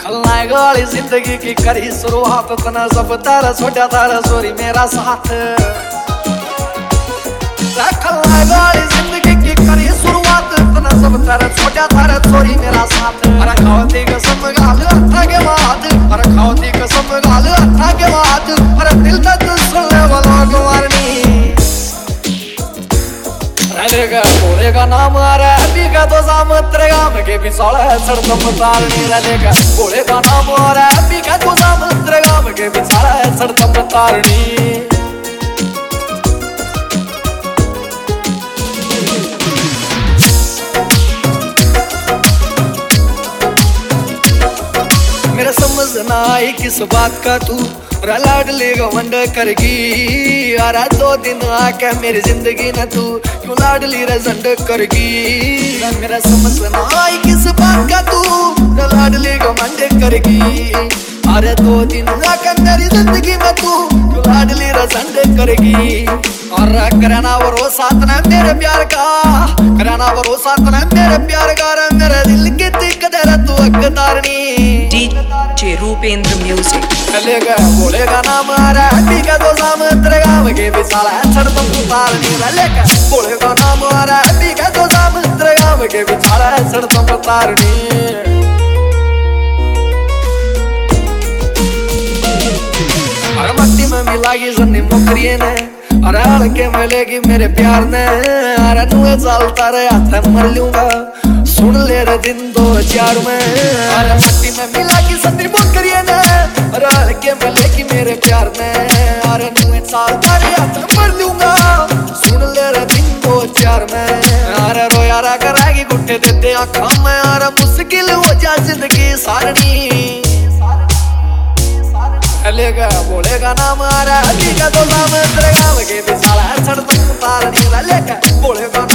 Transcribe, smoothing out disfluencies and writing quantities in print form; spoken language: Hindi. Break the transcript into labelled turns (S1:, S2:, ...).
S1: खलनायक वाली जिंदगी की करी शुरुआत, तना सब तारा छोटा तारा सोरी मेरा साथ। खलनायक वाली जिंदगी की करी शुरुआत, तना सब तारा छोटा तारा सोरी मेरा साथ। अरे खाओती कसम गाल अथा के बाद, अरे खाओती कसम गाल अथा के बाद, अरे दिल तक सुनने वालों को मारनी। रहेगा भोले का नाम आ रहा है पी का तो सामत्रे गाम के पिछाड़ा है सड़कम तारनी। रहेगा भोले का नाम आ रहा है पी का तो सामत्रे गाम के पिछाड़ा है सड़कम तारनी। मेरा समझ ना आई किस बात का तू लाडली घमंड करगी। अरे 2 दिन आके मेरी जिंदगी न तू क्यों लाडली रजंड करगी। मेरा समझ ना आई किस बात का तू लाडली घमंड करगी। अरे 2 दिन आके मेरी जिंदगी में तू क्यों लाडली रजंड करगी। और कराना भरोसा तना मेरे प्यार का, कराना भरोसा तना मेरे प्यार का। मेरे दिल की कदर तू अकतारनी।
S2: DJ Rupendra music.
S1: चलेगा भोले का नाम आ रहा है पी का तो सामत्रे गाम के पिछाड़ा है सड़कम तारनी। चलेगा भोले का नाम आ रहा है पी का तो सामत्रे गाम के पिछाड़ा है सड़कम तारनी। अरे मट्टी में मिलागी सन्नी मुकरिये ने, अरे हल्के मिलेगी मेरे प्यार ने। अरे नुए चलता रहे हाथ मर लूंगा सुन ले रे दिन 2000 में। अरे मट्टी में मिलागी सन्नी मुकरिये ने, अरे हल्के मिलेगी मेरे प्यार ने। अरे नुए चलता रहे हाथ मर लूंगा सुन ले रे दिन 2000 में। अरे रोया रा करागी गुट्टे देते आँखों में। अरे मुश्किल हो जा जिंदगी सारनी। चलेगा भोले का नाम आ रहा है पी का तो सामत्रे गाम के पिछाड़ा है सड़कम तारनी। चलेगा भोले का